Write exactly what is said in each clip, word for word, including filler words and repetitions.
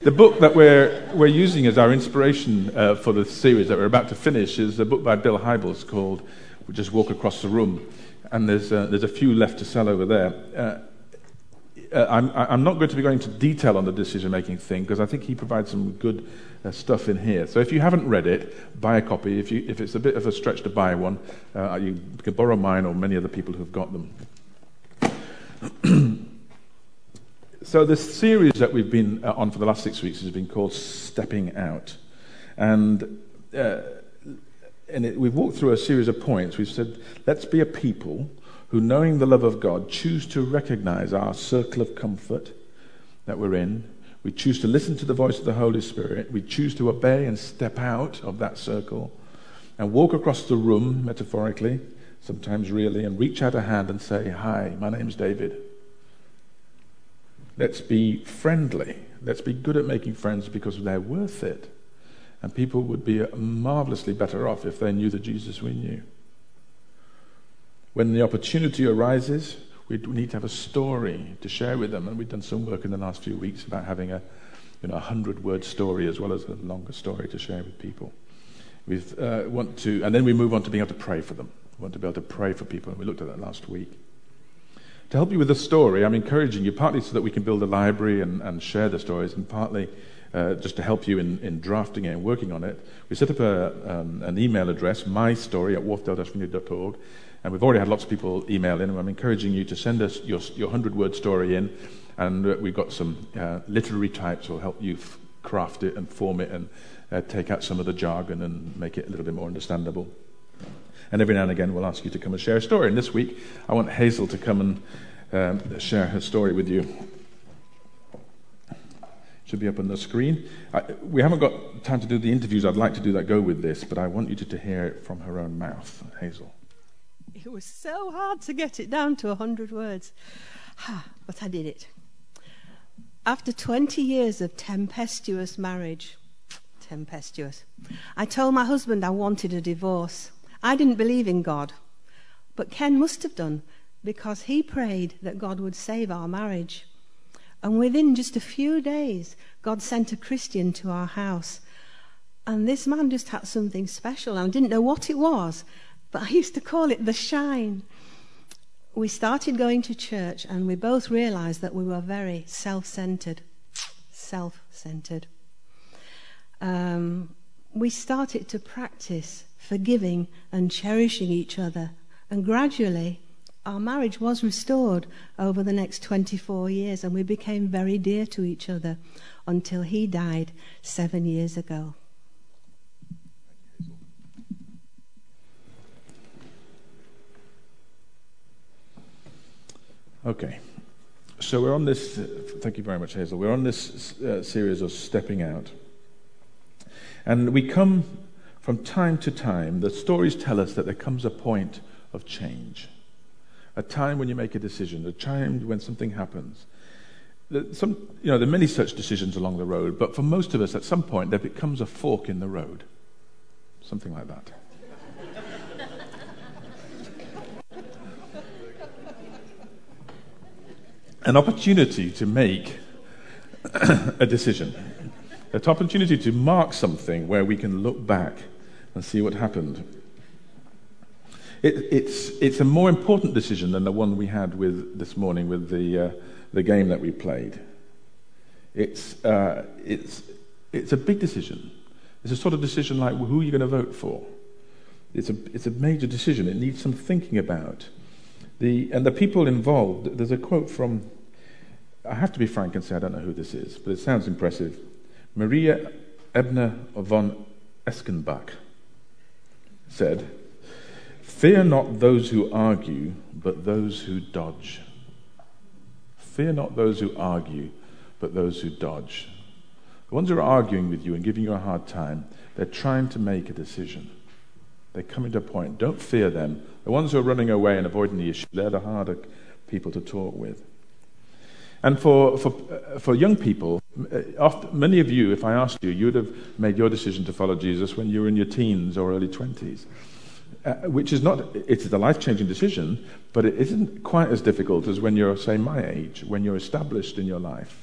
The book that we're we're using as our inspiration uh, for the series that we're about to finish is a book by Bill Hybels called "We Just Walk Across the Room," and there's uh, there's a few left to sell over there. Uh, uh, I'm I'm not going to be going into detail on the decision-making thing because I think he provides some good uh, stuff in here. So if you haven't read it, buy a copy. If you if it's a bit of a stretch to buy one, uh, you can borrow mine or many other people who've got them. So the series that we've been uh, on for the last six weeks has been called Stepping Out. And, uh, and it, we've walked through a series of points. We've said, let's be a people who, knowing the love of God, choose to recognize our circle of comfort that we're in. We choose to listen to the voice of the Holy Spirit. We choose to obey and step out of that circle and walk across the room, metaphorically, sometimes really, and reach out a hand and say, hi, my name's David. Let's be friendly. Let's be good at making friends because they're worth it. And people would be marvelously better off if they knew the Jesus we knew. When the opportunity arises, we need to have a story to share with them. And we've done some work in the last few weeks about having a you know, a hundred-word story as well as a longer story to share with people. We uh, want to, and then we move on to being able to pray for them. We want to be able to pray for people, and we looked at that last week. To help you with the story, I'm encouraging you, partly so that we can build a library and, and share the stories, and partly uh, just to help you in, in drafting it and working on it. We set up a, um, an email address, mystory at wharfdale dash vineyard dot org, and we've already had lots of people email in, and I'm encouraging you to send us your your hundred-word story in, and uh, we've got some uh, literary types who will help you f- craft it and form it and uh, take out some of the jargon and make it a little bit more understandable. And every now and again, we'll ask you to come and share a story. And this week, I want Hazel to come and um, share her story with you. It should be up on the screen. I, we haven't got time to do the interviews. I'd like to do that, go with this, but I want you to, to hear it from her own mouth. Hazel. It was so hard to get it down to a hundred words. But I did it. After twenty years of tempestuous marriage, tempestuous, I told my husband I wanted a divorce. I didn't believe in God, but Ken must have done because he prayed that God would save our marriage. And within just a few days, God sent a Christian to our house. And this man just had something special. And I didn't know what it was, but I used to call it the shine. We started going to church, and we both realized that we were very self-centered. Self-centered. Um, we started to practice forgiving and cherishing each other. And gradually, our marriage was restored over the next twenty-four years, and we became very dear to each other until he died seven years ago. Okay. So we're on this, uh, thank you very much, Hazel. We're on this uh, series of Stepping Out. And we come from time to time, the stories tell us that there comes a point of change, a time when you make a decision, a time when something happens. Some, you know, there are many such decisions along the road, but for most of us, at some point, there becomes a fork in the road, something like that. An opportunity to make a decision, an opportunity to mark something where we can look back and see what happened. It, it's it's a more important decision than the one we had with this morning with the uh, the game that we played. It's uh, it's it's a big decision. It's a sort of decision like who you're going to vote for. It's a it's a major decision. It needs some thinking about. The and the people involved. There's a quote from. I have to be frank and say I don't know who this is, but it sounds impressive. Maria Ebner von Eschenbach said, "Fear not those who argue, but those who dodge. Fear not those who argue, but those who dodge." The ones who are arguing with you and giving you a hard time, they're trying to make a decision. They're coming to a point. Don't fear them. The ones who are running away and avoiding the issue, they're the harder people to talk with. And for for for young people, often, many of you, if I asked you, you would have made your decision to follow Jesus when you were in your teens or early twenties. Uh, which is not, it's a life-changing decision, but it isn't quite as difficult as when you're, say, my age, when you're established in your life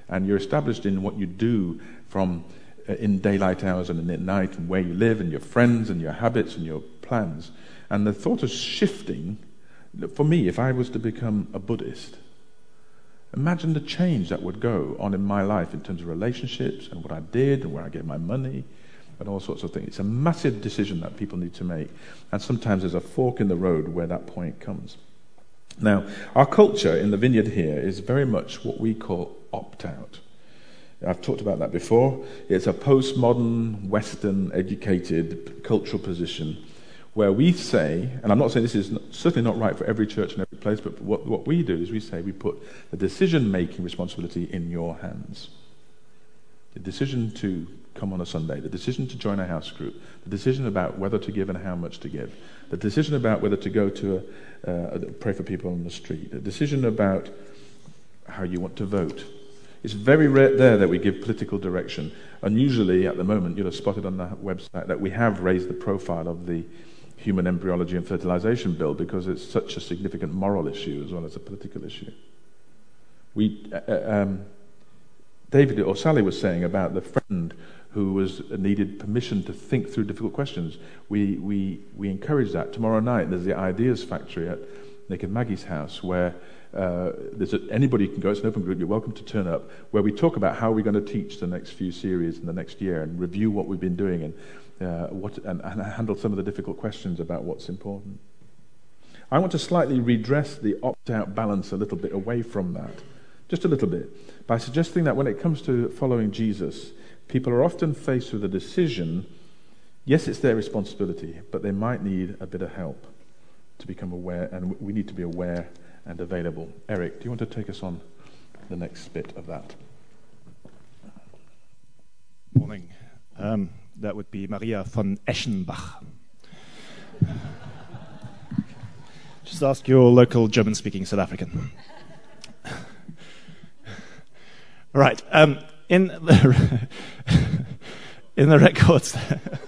and you're established in what you do from uh, in daylight hours and at night, and where you live and your friends and your habits and your plans. And the thought of shifting, for me, if I was to become a Buddhist, imagine the change that would go on in my life in terms of relationships and what I did and where I get my money and all sorts of things. It's a massive decision that people need to make. And sometimes there's a fork in the road where that point comes. Now, our culture in the Vineyard here is very much what we call opt-out. I've talked about that before. It's a postmodern, Western, educated cultural position where we say, and I'm not saying this is not, certainly not right for every church and every place, but what, what we do is we say we put the decision-making responsibility in your hands. The decision to come on a Sunday, the decision to join a house group, the decision about whether to give and how much to give, the decision about whether to go to a, uh, pray for people on the street, the decision about how you want to vote. It's very rare there that we give political direction. And usually, at the moment, you'll have spotted on the website that we have raised the profile of the Human Embryology and Fertilization Bill because it's such a significant moral issue as well as a political issue. We, uh, um, David or Sally was saying about the friend who was needed permission to think through difficult questions. We we we encourage that. Tomorrow night there's the Ideas Factory at Nick and Maggie's house where uh, there's a, anybody can go. It's an open group. You're welcome to turn up. Where we talk about how we're going to teach the next few series in the next year and review what we've been doing and uh, what and, and handle some of the difficult questions about what's important. I want to slightly redress the opt-out balance a little bit away from that, just a little bit, by suggesting that when it comes to following Jesus, people are often faced with a decision. Yes, it's their responsibility, but they might need a bit of help to become aware, and we need to be aware and available. Eric, do you want to take us on the next bit of that? Morning. Um, that would be Maria von Eschenbach. Just ask your local German-speaking South African. Right. Um, in the in the records,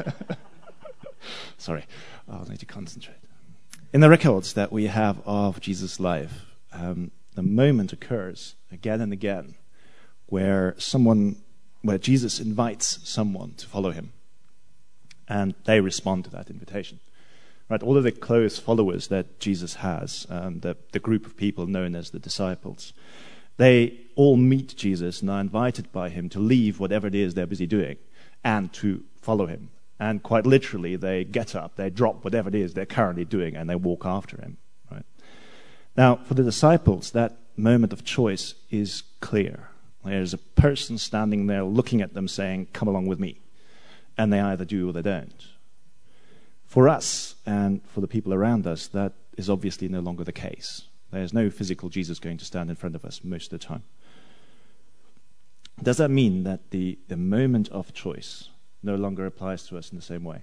sorry, I'll need to concentrate. In the records that we have of Jesus' life, um, the moment occurs again and again where someone, where Jesus invites someone to follow him, and they respond to that invitation. Right, all of the close followers that Jesus has, um, the the group of people known as the disciples, they all meet Jesus and are invited by him to leave whatever it is they're busy doing and to follow him. And quite literally, they get up, they drop whatever it is they're currently doing, and they walk after him. Right? Now, for the disciples, that moment of choice is clear. There's a person standing there looking at them saying, "Come along with me." And they either do or they don't. For us and for the people around us, that is obviously no longer the case. There's no physical Jesus going to stand in front of us most of the time. Does that mean that the, the moment of choice no longer applies to us in the same way?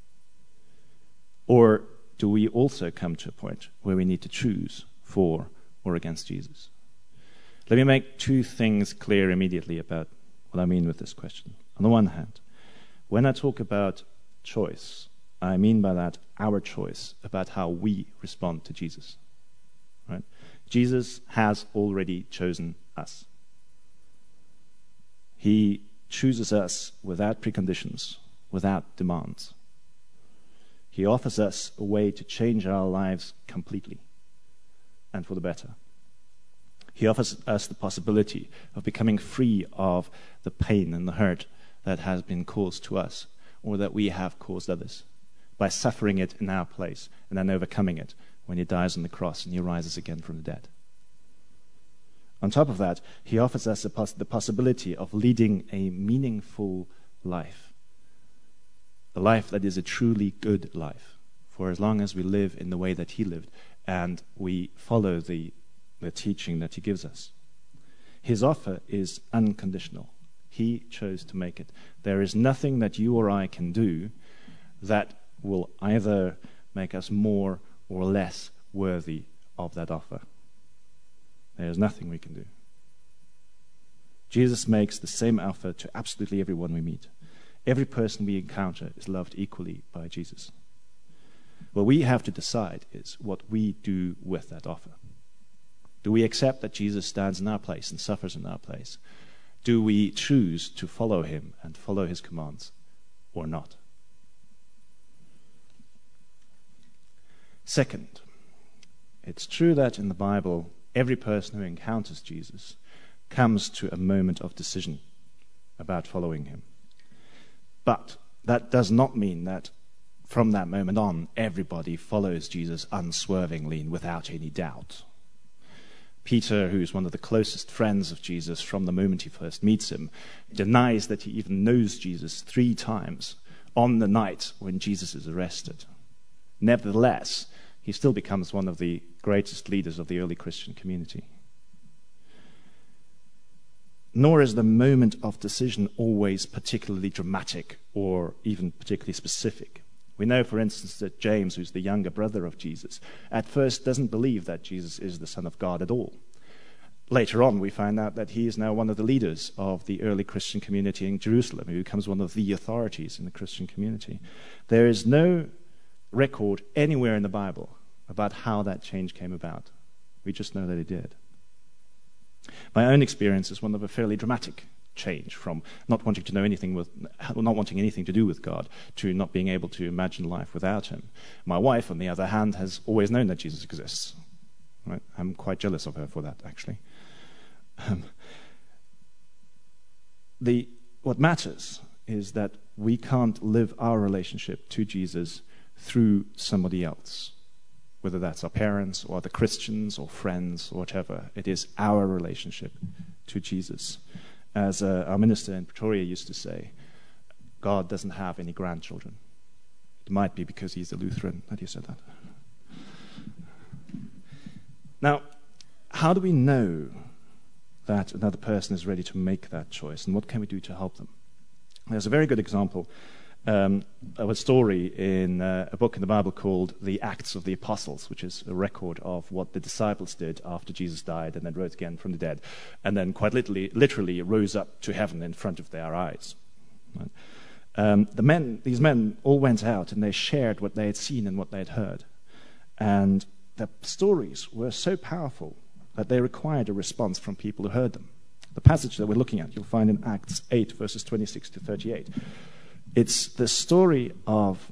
Or do we also come to a point where we need to choose for or against Jesus? Let me make two things clear immediately about what I mean with this question. On the one hand, when I talk about choice, I mean by that our choice about how we respond to Jesus. Right? Jesus has already chosen us. He chooses us without preconditions, without demands. He offers us a way to change our lives completely and for the better. He offers us the possibility of becoming free of the pain and the hurt that has been caused to us or that we have caused others by suffering it in our place and then overcoming it when he dies on the cross and he rises again from the dead. On top of that, he offers us the, poss- the possibility of leading a meaningful life, a life that is a truly good life, for as long as we live in the way that he lived and we follow the, the teaching that he gives us. His offer is unconditional. He chose to make it. There is nothing that you or I can do that will either make us more or less worthy of that offer. There is nothing we can do. Jesus makes the same offer to absolutely everyone we meet. Every person we encounter is loved equally by Jesus. What we have to decide is what we do with that offer. Do we accept that Jesus stands in our place and suffers in our place? Do we choose to follow him and follow his commands or not? Second, it's true that in the Bible, every person who encounters Jesus comes to a moment of decision about following him. But that does not mean that from that moment on, everybody follows Jesus unswervingly and without any doubt. Peter, who's one of the closest friends of Jesus from the moment he first meets him, denies that he even knows Jesus three times on the night when Jesus is arrested. Nevertheless, he still becomes one of the greatest leaders of the early Christian community. Nor is the moment of decision always particularly dramatic or even particularly specific. We know, for instance, that James, who's the younger brother of Jesus, at first doesn't believe that Jesus is the Son of God at all. Later on, we find out that he is now one of the leaders of the early Christian community in Jerusalem. He becomes one of the authorities in the Christian community. There is no record anywhere in the Bible about how that change came about. We just know that it did. My own experience is one of a fairly dramatic change from not wanting to know anything with, not wanting anything to do with God, to not being able to imagine life without him. My wife, on the other hand, has always known that Jesus exists. Right? I'm quite jealous of her for that, actually. Um, the what matters is that we can't live our relationship to Jesus through somebody else, whether that's our parents or the Christians or friends or whatever. It is our relationship to Jesus. As uh, our minister in Pretoria used to say, God doesn't have any grandchildren. It might be because he's a Lutheran that he said that. Now, how do we know that another person is ready to make that choice, and what can we do to help them? There's a very good example um, of a story in uh, a book in the Bible called The Acts of the Apostles, which is a record of what the disciples did after Jesus died and then rose again from the dead, and then quite literally, literally rose up to heaven in front of their eyes. Right? Um, the men, these men all went out and they shared what they had seen and what they had heard. And the stories were so powerful that they required a response from people who heard them. The passage that we're looking at, you'll find in Acts eight, verses twenty-six to thirty-eight. It's the story of,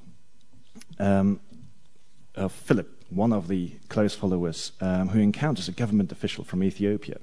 um, of Philip, one of the close followers, um, who encounters a government official from Ethiopia.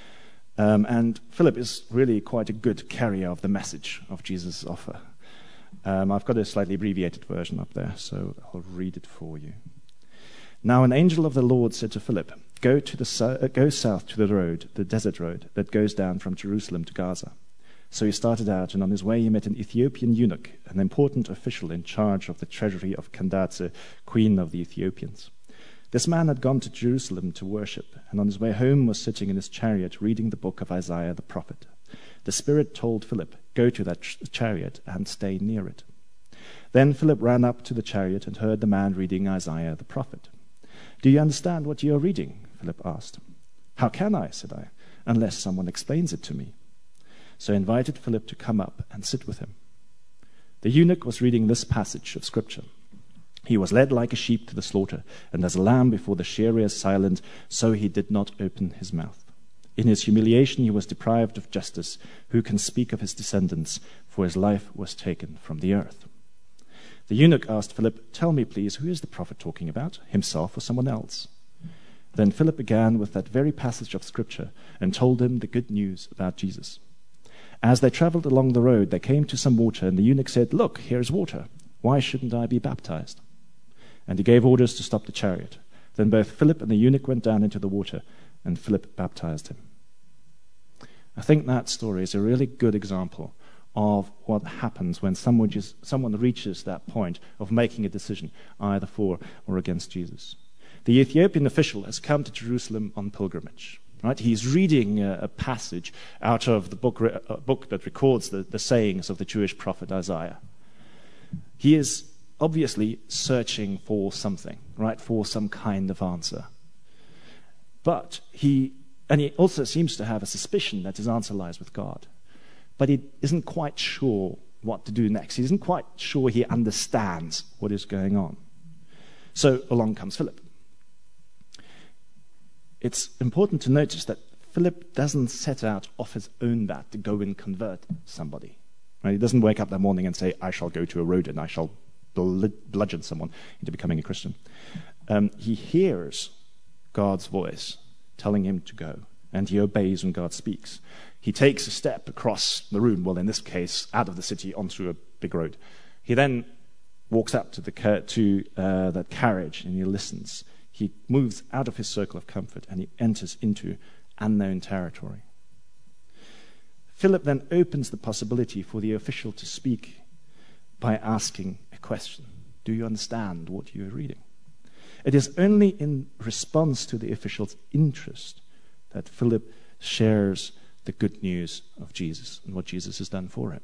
Um, and Philip is really quite a good carrier of the message of Jesus' offer. Um, I've got a slightly abbreviated version up there, so I'll read it for you. Now an angel of the Lord said to Philip, Go to the so- uh, go south to the road, the desert road, that goes down from Jerusalem to Gaza. So he started out, and on his way he met an Ethiopian eunuch, an important official in charge of the treasury of Candace, queen of the Ethiopians. This man had gone to Jerusalem to worship, and on his way home was sitting in his chariot reading the book of Isaiah the prophet. The Spirit told Philip, Go to that ch- chariot and stay near it. Then Philip ran up to the chariot and heard the man reading Isaiah the prophet. Do you understand what you are reading? Philip asked. How can I, said I, unless someone explains it to me? So I invited Philip to come up and sit with him. The eunuch was reading this passage of Scripture. He was led like a sheep to the slaughter, and as a lamb before the shearer is silent, so he did not open his mouth. In his humiliation he was deprived of justice. Who can speak of his descendants? For his life was taken from the earth. The eunuch asked Philip, Tell me, please, who is the prophet talking about, himself or someone else? Then Philip began with that very passage of Scripture and told him the good news about Jesus. As they traveled along the road, they came to some water, and the eunuch said, Look, here is water. Why shouldn't I be baptized? And he gave orders to stop the chariot. Then both Philip and the eunuch went down into the water, and Philip baptized him. I think that story is a really good example of what happens when someone, just, someone reaches that point of making a decision either for or against Jesus. The Ethiopian official has come to Jerusalem on pilgrimage. Right? He's reading a, a passage out of the book, a book that records the, the sayings of the Jewish prophet Isaiah. He is obviously searching for something, right, for some kind of answer. But he, and he also seems to have a suspicion that his answer lies with God. But he isn't quite sure what to do next. He isn't quite sure he understands what is going on. So along comes Philip. It's important to notice that Philip doesn't set out off his own bat to go and convert somebody. Right? He doesn't wake up that morning and say, I shall go to a road and I shall bludgeon someone into becoming a Christian. Um, he hears God's voice telling him to go, and he obeys when God speaks. He takes a step across the room, well, in this case, out of the city onto a big road. He then walks up to the car- to uh, that carriage and he listens. He moves out of his circle of comfort and he enters into unknown territory. Philip then opens the possibility for the official to speak by asking a question. Do you understand what you are reading? It is only in response to the official's interest that Philip shares the good news of Jesus and what Jesus has done for him.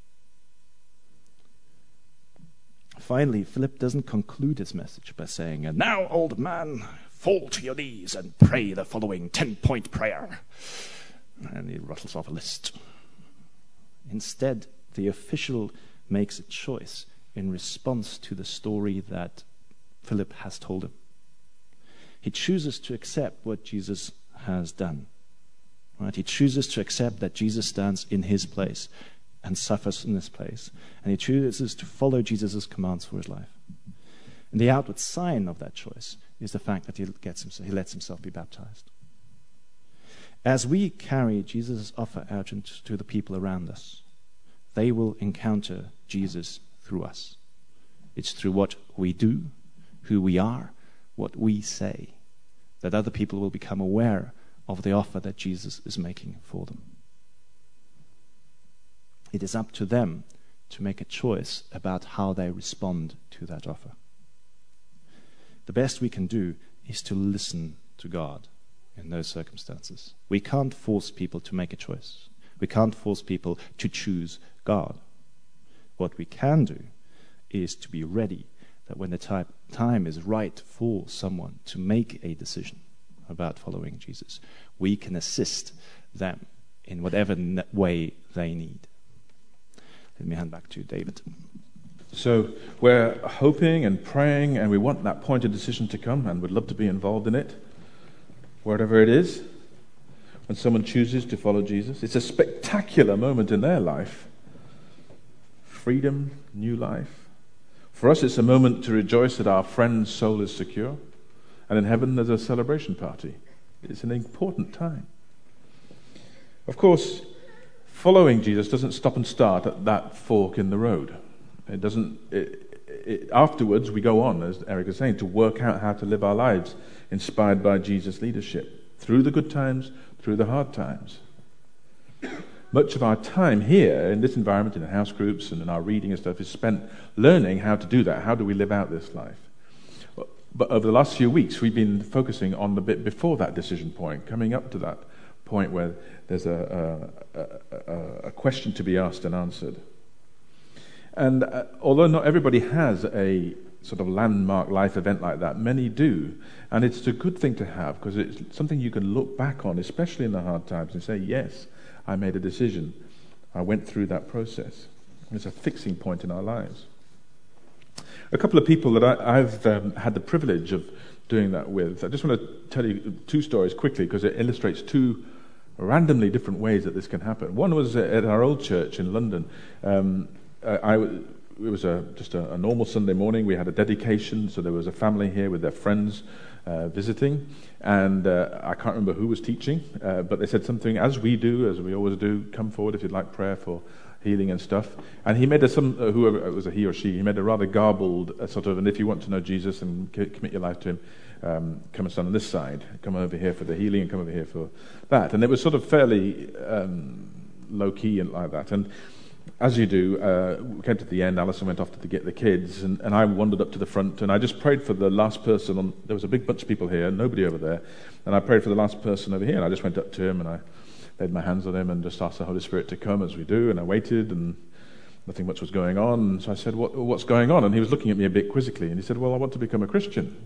Finally, Philip doesn't conclude his message by saying, and now, old man, fall to your knees and pray the following ten-point prayer. And he rattles off a list. Instead, the official makes a choice in response to the story that Philip has told him. He chooses to accept what Jesus has done. Right? He chooses to accept that Jesus stands in his place and suffers in his place. And he chooses to follow Jesus' commands for his life. And the outward sign of that choice is the fact that he, gets himself, he lets himself be baptized. As we carry Jesus' offer out to the people around us, they will encounter Jesus through us. It's through what we do, who we are, what we say, that other people will become aware of the offer that Jesus is making for them. It is up to them to make a choice about how they respond to that offer. The best we can do is to listen to God in those circumstances. We can't force people to make a choice. We can't force people to choose God. What we can do is to be ready that when the type, time is right for someone to make a decision about following Jesus, we can assist them in whatever way they need. Let me hand back to David. So we're hoping and praying, and we want that point of decision to come, and would love to be involved in it, wherever it is, when someone chooses to follow Jesus. It's a spectacular moment in their life. Freedom, new life. For us, it's a moment to rejoice that our friend's soul is secure, and in heaven there's a celebration party. It's an important time. Of course, following Jesus doesn't stop and start at that fork in the road. It doesn't. It, it, afterwards, we go on, as Eric is saying, to work out how to live our lives inspired by Jesus' leadership, through the good times, through the hard times. Much of our time here, in this environment, in the house groups and in our reading and stuff, is spent learning how to do that. How do we live out this life? But over the last few weeks, we've been focusing on the bit before that decision point, coming up to that point where there's a, a, a, a question to be asked and answered. And uh, although not everybody has a sort of landmark life event like that, many do. And it's a good thing to have, because it's something you can look back on, especially in the hard times, and say, yes, I made a decision. I went through that process. It's a fixing point in our lives. A couple of people that I, I've um, had the privilege of doing that with, I just want to tell you two stories quickly, because it illustrates two randomly different ways that this can happen. One was at our old church in London. Um, I, it was a, just a, a normal Sunday morning. We had a dedication, so there was a family here with their friends uh, visiting, and uh, I can't remember who was teaching, uh, but they said something, as we do, as we always do, come forward if you'd like prayer for healing and stuff. And he made a, some, uh, whoever it was, a he or she, he made a rather garbled uh, sort of, and if you want to know Jesus and c- commit your life to him, um, come and stand on this side, come over here for the healing, and come over here for that. And it was sort of fairly um, low-key and like that. And as you do, uh, we came to the end, Alison went off to get the kids, and, and I wandered up to the front, and I just prayed for the last person. On, there was a big bunch of people here, nobody over there, and I prayed for the last person over here, and I just went up to him, and I laid my hands on him, and just asked the Holy Spirit to come, as we do, and I waited, and nothing much was going on, and so I said, what, what's going on? And he was looking at me a bit quizzically, and he said, well, I want to become a Christian.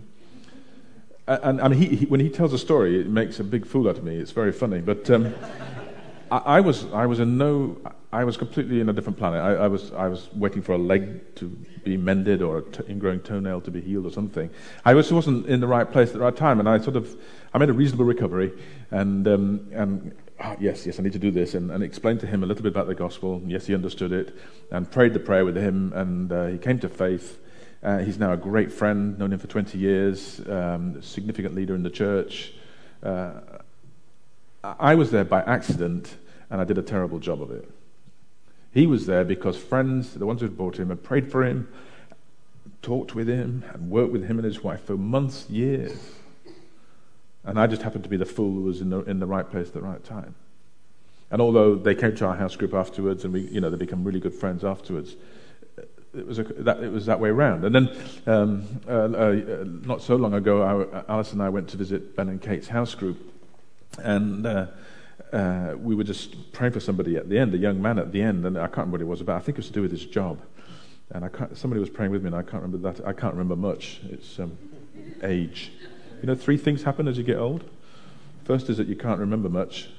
And, and I mean, he, he, when he tells a story, it makes a big fool out of me. It's very funny, but... Um, I, I was I was in no I was completely in a different planet. I, I was I was waiting for a leg to be mended or a t- ingrowing toenail to be healed or something. I just wasn't in the right place at the right time, and I sort of I made a reasonable recovery, and um, and oh, yes yes I need to do this, and, and explained to him a little bit about the gospel. Yes, he understood it, and prayed the prayer with him, and uh, he came to faith. Uh, he's now a great friend, known him for twenty years, um, significant leader in the church. Uh, I was there by accident, and I did a terrible job of it. He was there because friends, the ones who had brought him, had prayed for him, talked with him, and worked with him and his wife for months, years. And I just happened to be the fool who was in the, in the right place at the right time. And although they came to our house group afterwards, and we, you know, they become really good friends afterwards, it was a, that it was that way around. And then, um, uh, uh, not so long ago, our, Alice and I went to visit Ben and Kate's house group, and uh, uh, we were just praying for somebody at the end, a young man at the end, and I can't remember what it was about. I think it was to do with his job. And I can't, somebody was praying with me, and I can't remember that. I can't remember much. It's um, age. You know, three things happen as you get old. First is that you can't remember much.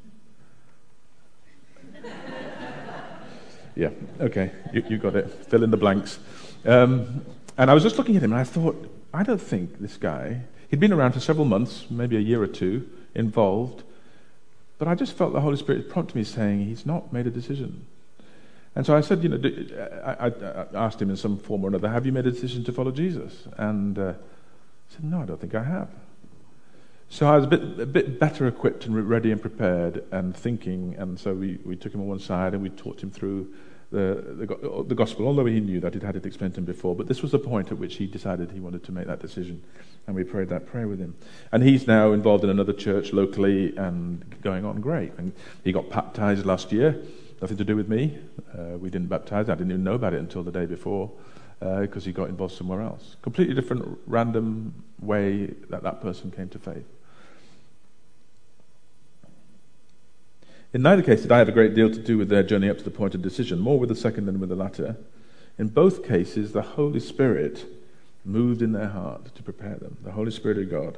Yeah, okay, you, you got it. Fill in the blanks. Um, and I was just looking at him, and I thought, I don't think this guy, he'd been around for several months, maybe a year or two, involved, but I just felt the Holy Spirit prompted me saying, he's not made a decision. And so I said, you know, I, I, I asked him in some form or another, have you made a decision to follow Jesus? And uh, he said, no, I don't think I have. So I was a bit, a bit better equipped and ready and prepared and thinking, and so we, we took him on one side and we talked him through the, the the gospel, although he knew that he'd had it explained to him before. But this was the point at which he decided he wanted to make that decision, and we prayed that prayer with him. And he's now involved in another church locally and going on great. And he got baptized last year, nothing to do with me. Uh, we didn't baptize, I didn't even know about it until the day before, because uh, he got involved somewhere else. Completely different, random way that that person came to faith. In neither case did I have a great deal to do with their journey up to the point of decision, more with the second than with the latter. In both cases, the Holy Spirit moved in their heart to prepare them, the Holy Spirit of God.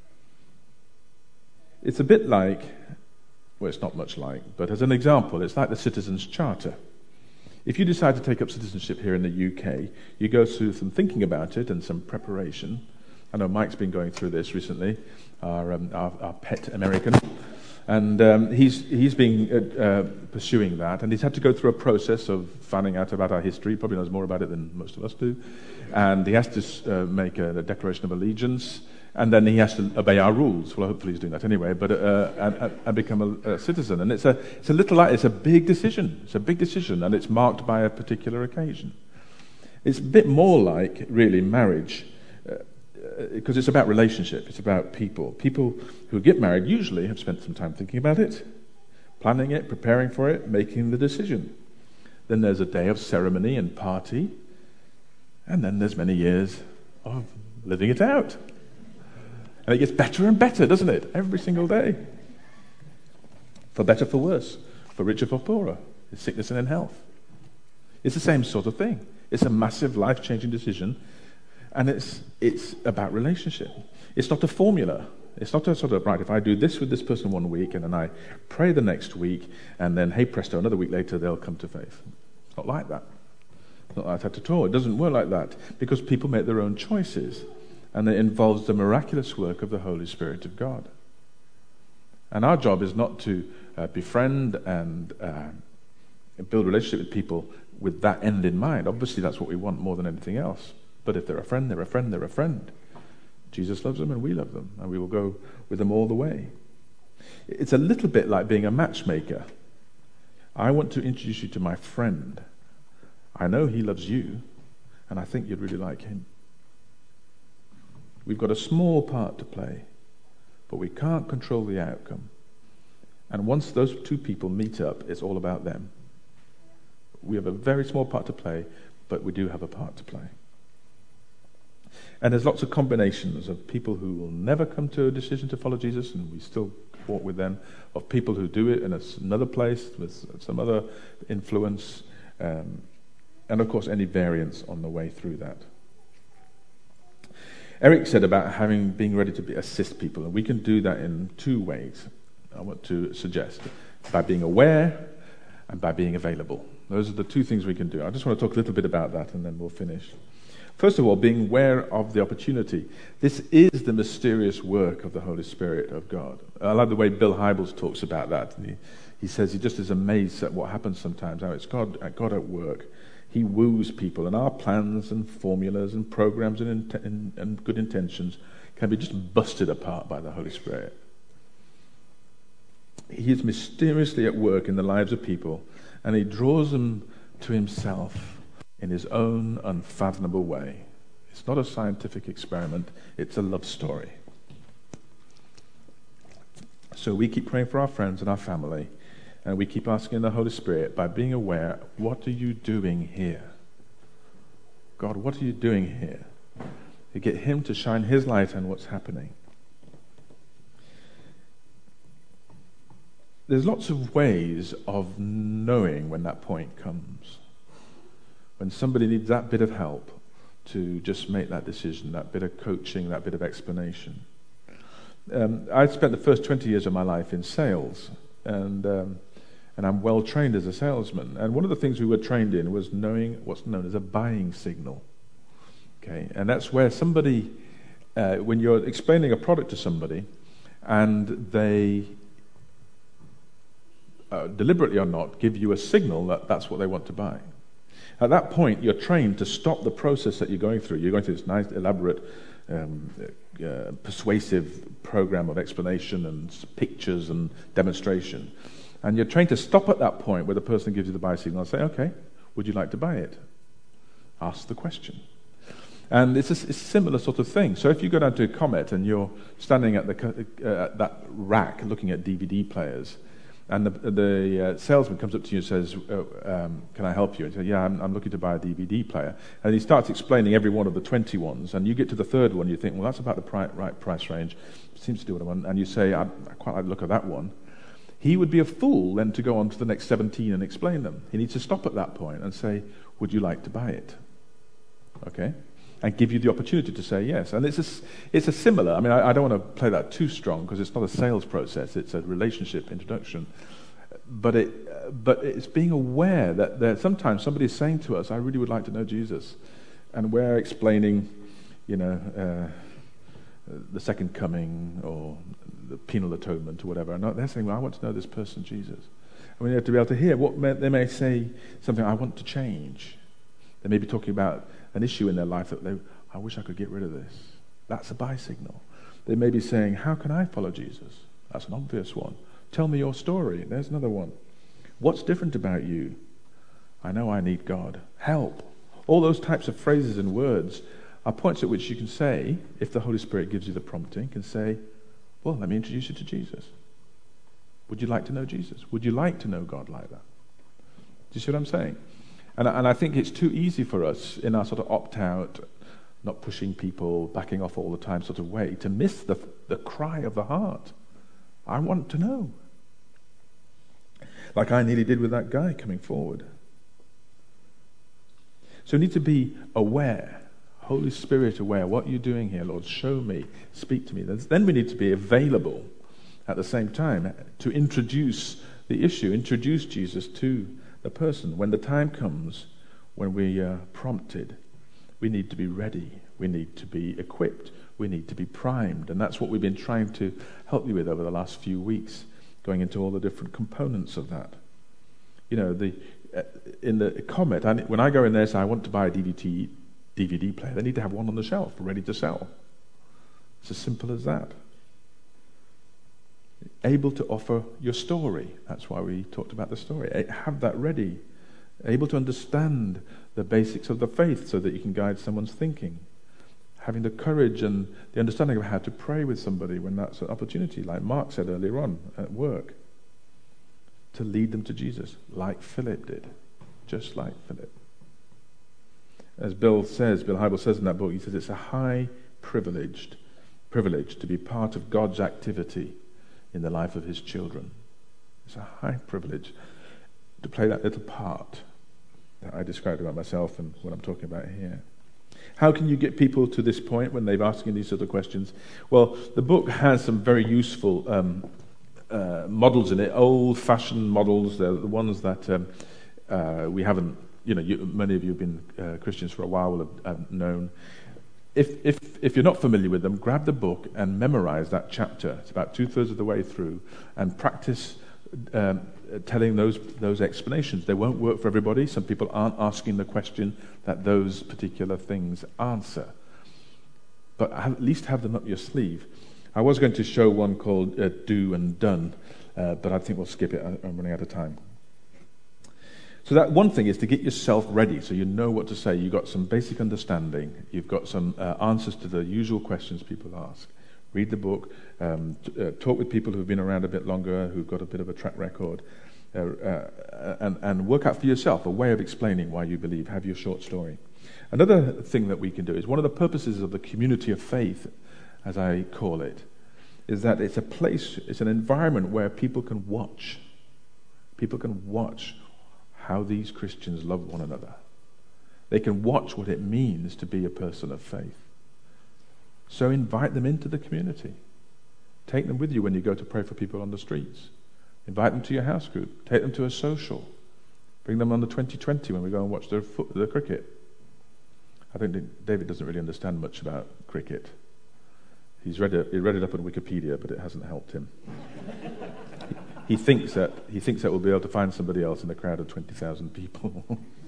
It's a bit like, well, it's not much like, but as an example, it's like the Citizens' Charter. If you decide to take up citizenship here in the U K, you go through some thinking about it and some preparation. I know Mike's been going through this recently, our, um, our, our pet American. And um, he's he's been uh, uh, pursuing that, and he's had to go through a process of finding out about our history. He probably knows more about it than most of us do. And he has to uh, make a, a declaration of allegiance, and then he has to obey our rules. Well, hopefully he's doing that anyway. But uh, and, and become a, a citizen. And it's a it's a little it's a big decision. It's a big decision, and it's marked by a particular occasion. It's a bit more like really marriage. Uh, Because it's about relationship, it's about people. People who get married usually have spent some time thinking about it, planning it, preparing for it, making the decision. Then there's a day of ceremony and party, and then there's many years of living it out. And it gets better and better, doesn't it? Every single day. For better, for worse. For richer, for poorer. In sickness and in health. It's the same sort of thing. It's a massive life-changing decision. And it's it's about relationship. It's not a formula. It's not a sort of, right, if I do this with this person one week, and then I pray the next week, and then, hey, presto, another week later, they'll come to faith. It's not like that. It's not like that at all. It doesn't work like that, because people make their own choices, and it involves the miraculous work of the Holy Spirit of God. And our job is not to uh, befriend and uh, build a relationship with people with that end in mind. Obviously, that's what we want more than anything else. But if they're a friend, they're a friend, they're a friend. Jesus loves them and we love them, and we will go with them all the way. It's a little bit like being a matchmaker. I want to introduce you to my friend. I know he loves you, and I think you'd really like him. We've got a small part to play, but we can't control the outcome. And once those two people meet up, it's all about them. We have a very small part to play, but we do have a part to play. And there's lots of combinations of people who will never come to a decision to follow Jesus, and we still walk with them, of people who do it in another place with some other influence, um, and of course any variance on the way through that. Eric said about having being ready to be, assist people, and we can do that in two ways. I want to suggest by being aware and by being available. Those are the two things we can do. I just want to talk a little bit about that and then we'll finish. First of all, being aware of the opportunity. This is the mysterious work of the Holy Spirit of God. I love the way Bill Hybels talks about that. He, he says he just is amazed at what happens sometimes, how it's God, God at work. He woos people, and our plans and formulas and programs and, and, and good intentions can be just busted apart by the Holy Spirit. He is mysteriously at work in the lives of people, and he draws them to himself in his own unfathomable way. It's not a scientific experiment, it's a love story. So we keep praying for our friends and our family, and we keep asking the Holy Spirit by being aware, what are you doing here? God, what are you doing here? You get him to shine his light on what's happening. There's lots of ways of knowing when that point comes. When somebody needs that bit of help to just make that decision, that bit of coaching, that bit of explanation. Um, I spent the first twenty years of my life in sales, and um, and I'm well trained as a salesman. And one of the things we were trained in was knowing what's known as a buying signal. Okay, and that's where somebody, uh, when you're explaining a product to somebody, and they uh, deliberately or not give you a signal that that's what they want to buy. At that point, you're trained to stop the process that you're going through. You're going through this nice, elaborate, um, uh, persuasive program of explanation and pictures and demonstration. And you're trained to stop at that point where the person gives you the buy signal and say, okay, would you like to buy it? Ask the question. And it's a, it's a similar sort of thing. So if you go down to a Comet and you're standing at, the, uh, at that rack looking at D V D players, and the, the uh, salesman comes up to you and says, oh, um, can I help you? And you say, yeah, I'm, I'm looking to buy a D V D player. And he starts explaining every one of the twenty ones. And you get to the third one, you think, well, that's about the pri- right price range. Seems to do what I want. And you say, I, I quite like the look of that one. He would be a fool then to go on to the next seventeen and explain them. He needs to stop at that point and say, would you like to buy it? Okay? And give you the opportunity to say yes. And it's a, it's a similar, I mean, I, I don't want to play that too strong because it's not a sales process, it's a relationship introduction. But it, but it's being aware that there, sometimes somebody is saying to us, I really would like to know Jesus. And we're explaining, you know, uh, the second coming or the penal atonement or whatever. And they're saying, well, I want to know this person, Jesus. And we have to be able to hear what may, they may say something, I want to change. They may be talking about an issue in their life that they, I wish I could get rid of this. That's a buy signal. They may be saying, how can I follow Jesus? That's an obvious one. Tell me your story. There's another one. What's different about you? I know I need God. Help. All those types of phrases and words are points at which you can say, if the Holy Spirit gives you the prompting, can say, well, let me introduce you to Jesus. Would you like to know Jesus? Would you like to know God like that? Do you see what I'm saying? And, and I think it's too easy for us in our sort of opt-out, not pushing people, backing off all the time sort of way, to miss the, the cry of the heart. I want to know. Like I nearly did with that guy coming forward. So we need to be aware, Holy Spirit aware. What are you doing here, Lord? Show me, speak to me. Then we need to be available at the same time to introduce the issue, introduce Jesus to the person. When the time comes, when we are prompted, we need to be ready. We need to be equipped. We need to be primed. And that's what we've been trying to help you with over the last few weeks, going into all the different components of that. You know, the uh, in the Comet, I, when I go in there and say, I want to buy a D V D, D V D player, they need to have one on the shelf ready to sell. It's as simple as that. Able to offer your story. That's why we talked about the story. Have that ready. Able to understand the basics of the faith so that you can guide someone's thinking. Having the courage and the understanding of how to pray with somebody when that's an opportunity, like Mark said earlier on at work. To lead them to Jesus, like Philip did. Just like Philip. As Bill says, Bill Hybels says in that book, he says it's a high privileged privilege to be part of God's activity in the life of his children. It's a high privilege to play that little part that I described about myself and what I'm talking about here. How can you get people to this point when they've asked you these sort of questions? Well, the book has some very useful um, uh, models in it, old-fashioned models. They're the ones that um, uh, we haven't, you know, you, many of you have been uh, Christians for a while will have, have known. If, if, if you're not familiar with them, grab the book and memorize that chapter. It's about two-thirds of the way through, and practice um, telling those, those explanations. They won't work for everybody. Some people aren't asking the question that those particular things answer. But at least have them up your sleeve. I was going to show one called uh, Do and Done, uh, but I think we'll skip it. I'm running out of time. So that one thing is to get yourself ready so you know what to say. You've got some basic understanding. You've got some uh, answers to the usual questions people ask. Read the book. Um, t- uh, talk with people who've been around a bit longer, who've got a bit of a track record. Uh, uh, and, and work out for yourself a way of explaining why you believe. Have your short story. Another thing that we can do is one of the purposes of the community of faith, as I call it, is that it's a place, it's an environment where people can watch. People can watch how these Christians love one another. They can watch what it means to be a person of faith. So invite them into the community. Take them with you when you go to pray for people on the streets. Invite them to your house group. Take them to a social. Bring them on the twenty twenty when we go and watch the, foot, the cricket. I think David doesn't really understand much about cricket. He's read it, he read it up on Wikipedia, but it hasn't helped him. he, he thinks that he thinks that we'll be able to find somebody else in a crowd of twenty thousand people.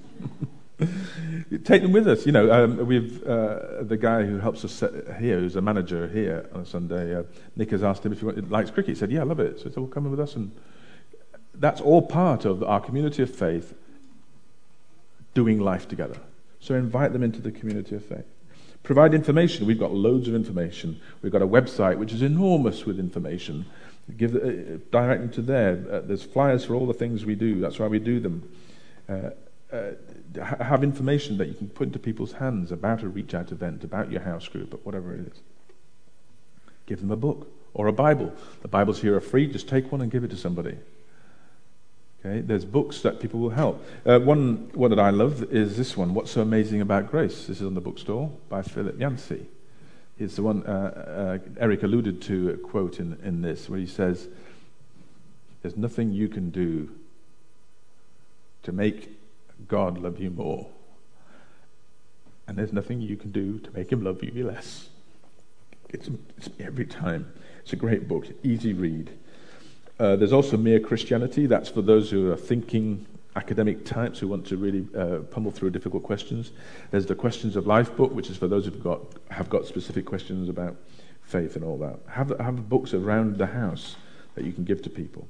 Take them with us. You know, um, we've uh, the guy who helps us set here, who's a manager here on a Sunday. Uh, Nick has asked him if he likes cricket. He said, "Yeah, I love it." So he said, "Well, come in with us." And that's all part of our community of faith, doing life together. So invite them into the community of faith. Provide information. We've got loads of information. We've got a website which is enormous with information. Give uh, direct them to there. Uh, there's flyers for all the things we do. That's why we do them. Uh, uh, have information that you can put into people's hands about a reach out event, about your house group, or whatever it is. Give them a book or a Bible. The Bibles here are free. Just take one and give it to somebody. Okay, there's books that people will help. Uh, one one that I love is this one, What's So Amazing About Grace? This is on the bookstore by Philip Yancey. It's the one uh, uh, Eric alluded to a quote in, in this, where he says, "There's nothing you can do to make God love you more, and there's nothing you can do to make him love you less." It's, it's every time. It's a great book, easy read. Uh, there's also Mere Christianity. That's for those who are thinking academic types who want to really uh, pummel through difficult questions. There's the Questions of Life book, which is for those who've got have got specific questions about faith and all that. Have have books around the house that you can give to people.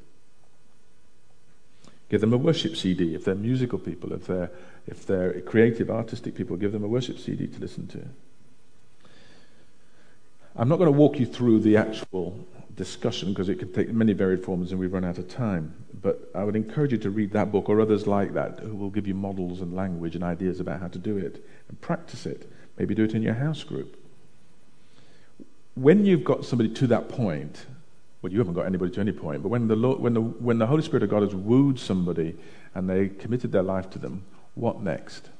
Give them a worship C D if they're musical people, if they're if they're creative, artistic people. Give them a worship C D to listen to. I'm not going to walk you through the actual discussion because it could take many varied forms and we've run out of time. But I would encourage you to read that book or others like that who will give you models and language and ideas about how to do it and practice it. Maybe do it in your house group. When you've got somebody to that point, well, you haven't got anybody to any point, but when the Lord, when the when the Holy Spirit of God has wooed somebody and they committed their life to them, what next?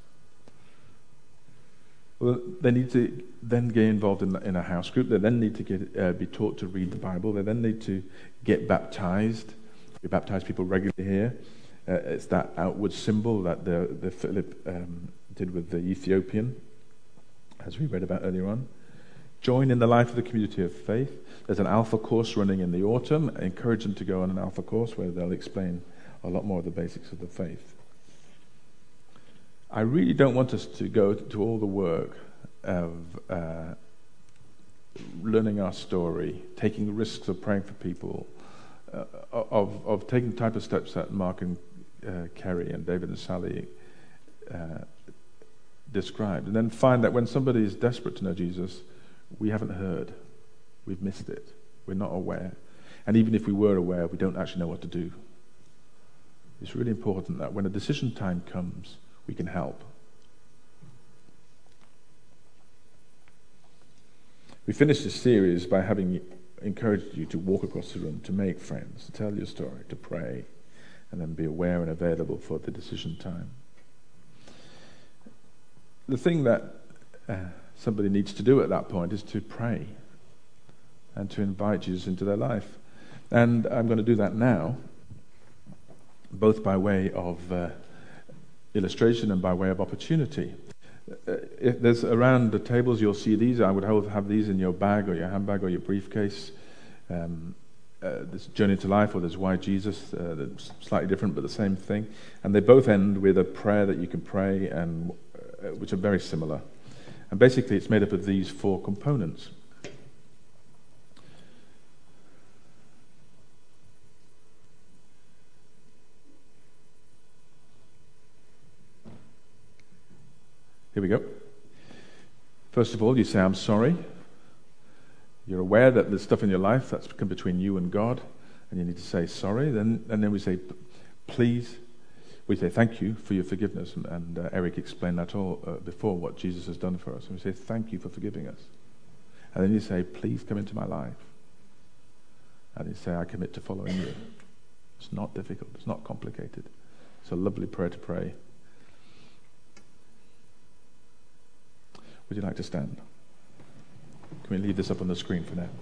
Well, they need to then get involved in, in a house group. They then need to get uh, be taught to read the Bible. They then need to get baptized. We baptize people regularly here. Uh, it's that outward symbol that the, the Philip um, did with the Ethiopian, as we read about earlier on. Join in the life of the community of faith. There's an Alpha course running in the autumn. I encourage them to go on an Alpha course where they'll explain a lot more of the basics of the faith. I really don't want us to go to all the work of uh, learning our story, taking risks of praying for people, uh, of, of taking the type of steps that Mark and uh, Kerry and David and Sally uh, described, and then find that when somebody is desperate to know Jesus, we haven't heard, we've missed it, we're not aware, and even if we were aware, we don't actually know what to do. It's really important that when a decision time comes, we can help. We finished this series by having encouraged you to walk across the room, to make friends, to tell your story, to pray, and then be aware and available for the decision time. The thing that uh, somebody needs to do at that point is to pray and to invite Jesus into their life. And I'm going to do that now, both by way of uh, illustration and by way of opportunity. Uh, if there's around the tables, you'll see these. I would have these in your bag or your handbag or your briefcase. Um, uh, there's Journey to Life or there's Why Jesus. Uh, they're slightly different, but the same thing. And they both end with a prayer that you can pray, and uh, which are very similar. And basically, it's made up of these four components. Here we go. First of all, you say, I'm sorry. You're aware that there's stuff in your life that's come between you and God, and you need to say sorry. Then, and then we say, please. We say thank you for your forgiveness. And, and uh, Eric explained that all uh, before, what Jesus has done for us. And we say, thank you for forgiving us. And then you say, please come into my life. And you say, I commit to following you. It's not difficult. It's not complicated. It's a lovely prayer to pray. Would you like to stand? Can we leave this up on the screen for now?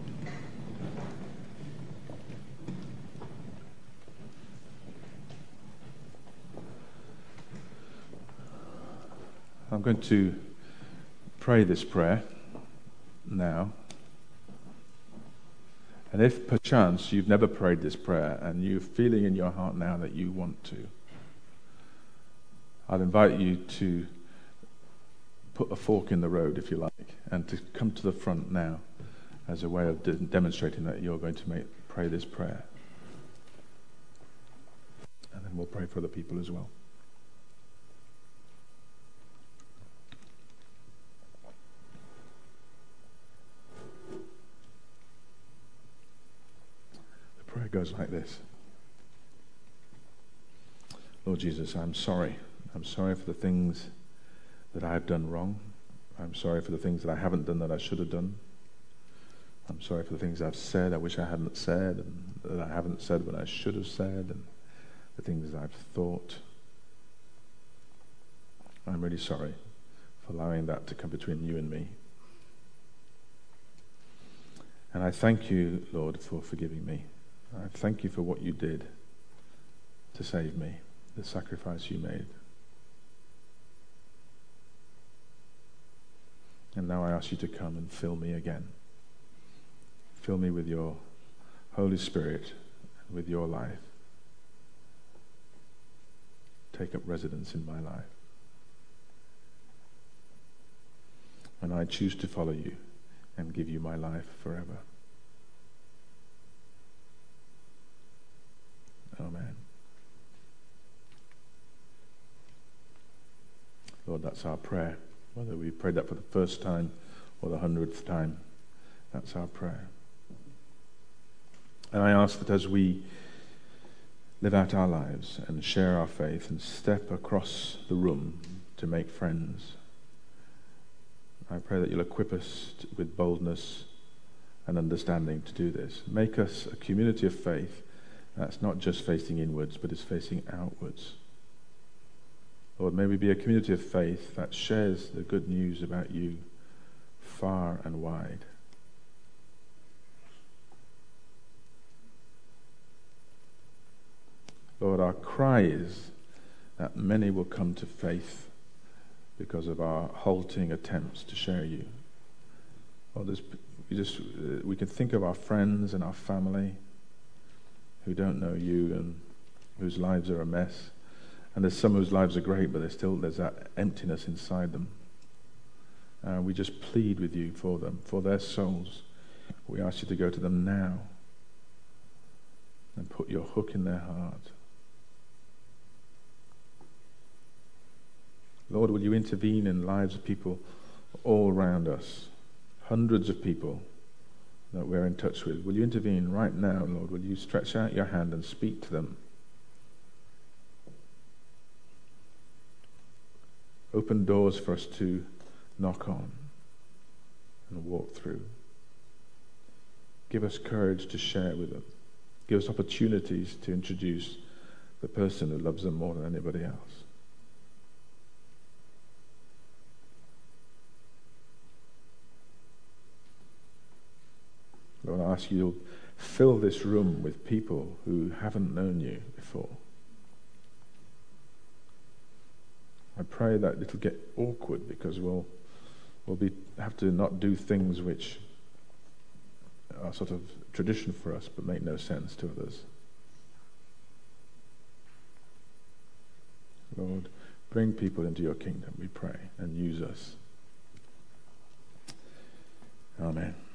I'm going to pray this prayer now. And if perchance you've never prayed this prayer and you're feeling in your heart now that you want to, I'd invite you to put a fork in the road, if you like, and to come to the front now as a way of de- demonstrating that you're going to make, pray this prayer. And then we'll pray for other people as well. The prayer goes like this. Lord Jesus, I'm sorry. I'm sorry for the things that I have done wrong. I'm sorry for the things that I haven't done that I should have done. I'm sorry for the things I've said I wish I hadn't said, and that I haven't said what I should have said, and the things I've thought. I'm really sorry for allowing that to come between you and me. And I thank you, Lord, for forgiving me. I thank you for what you did to save me, the sacrifice you made. And now I ask you to come and fill me again. Fill me with your Holy Spirit, with your life. Take up residence in my life. And I choose to follow you and give you my life forever. Amen. Lord, that's our prayer. Whether we prayed that for the first time or the hundredth time, that's our prayer. And I ask that as we live out our lives and share our faith and step across the room to make friends, I pray that you'll equip us with boldness and understanding to do this. Make us a community of faith that's not just facing inwards, but is facing outwards. Lord, may we be a community of faith that shares the good news about you far and wide. Lord, our cry is that many will come to faith because of our halting attempts to share you. Lord, there's, we, just, uh, we can think of our friends and our family who don't know you and whose lives are a mess. And there's some whose lives are great, but there's still there's that emptiness inside them. Uh, we just plead with you for them, for their souls. We ask you to go to them now and put your hook in their heart. Lord, will you intervene in the lives of people all around us, hundreds of people that we're in touch with. Will you intervene right now, Lord? Will you stretch out your hand and speak to them? Open doors for us to knock on and walk through. Give us courage to share with them. Give us opportunities to introduce the person who loves them more than anybody else. Lord, I ask you to fill this room with people who haven't known you before. I pray that it'll get awkward because we'll we'll be have to not do things which are sort of tradition for us but make no sense to others. Lord, bring people into your kingdom, we pray, and use us. Amen.